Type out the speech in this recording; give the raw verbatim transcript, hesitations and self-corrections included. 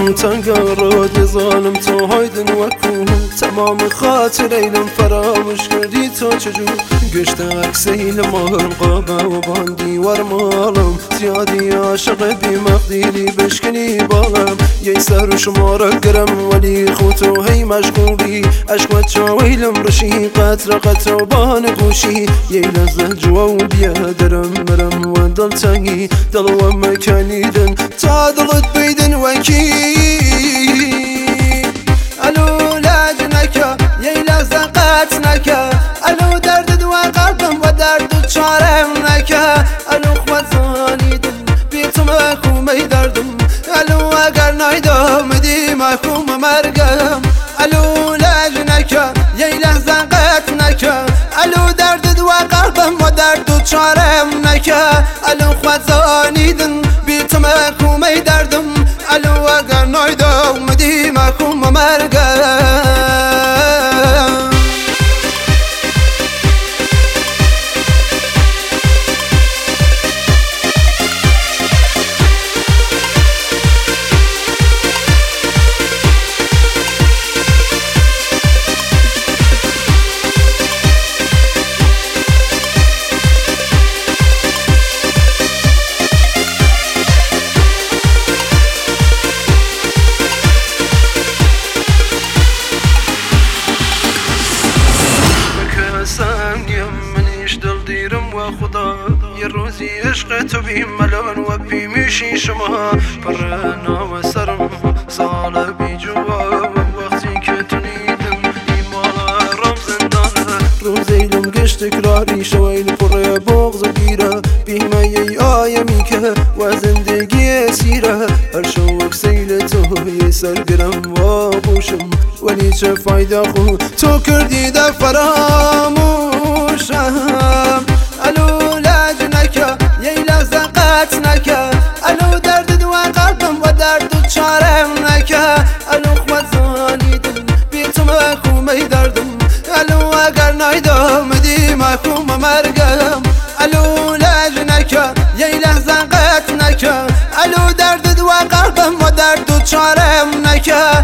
دلم تنگ راد ظالم تو هایدن وکو تمام خاطر ایلم فراموش کردی تو چجور گشت اکسیل مال قابه و باندی ورمالم زیادی عاشق بی مقدیری بشکنی بالم یه سر شمارا گرم ولی خوتو هی مشغولی عشق چاویلم رشی قطر قطر بان گوشی یه لحظه جوا و بیادرم مرم و دل تنگی دل و مکانیدن تا دلت بیدن وکی الو لاج نکا یه لحظه قط نکا الو درد دو قلبم و درد چارم نکا الو خواد زانیدم بی تو محکومه دردم الو اگر نایدم دی محکوم مرگم الو لاج نکا یه لحظه قط نکا الو درد دو قلبم و درد چارم نکا الو خواد زانیدم بی تو محکومه دردم الو اگر نایدم دی محکوم مرگم خدا یه روزی عشق تو بی ملان و بی میشی شما پرنا و سرم سال بی جوا وقتی که تو نیدم ایمالا رم زندانه روزیلم گشت تکراری شویل پر بغض و گیره بیمه ی آیمی که و زندگی سیره هر شوک سیل تو یه سرگرم و بوشم ولی چه فایده خود تو کردی در فراموشم الو لاج نکا یه لحظه قط نکا الو درد دو قلبم و درد چارم نکا الو خواد زانیدم بی تو محکومه دردم الو اگر نایدم دی محکوم مرگم الو لاج نکا یه لحظه قط نکا الو درد دو قلبم و درد چارم نکا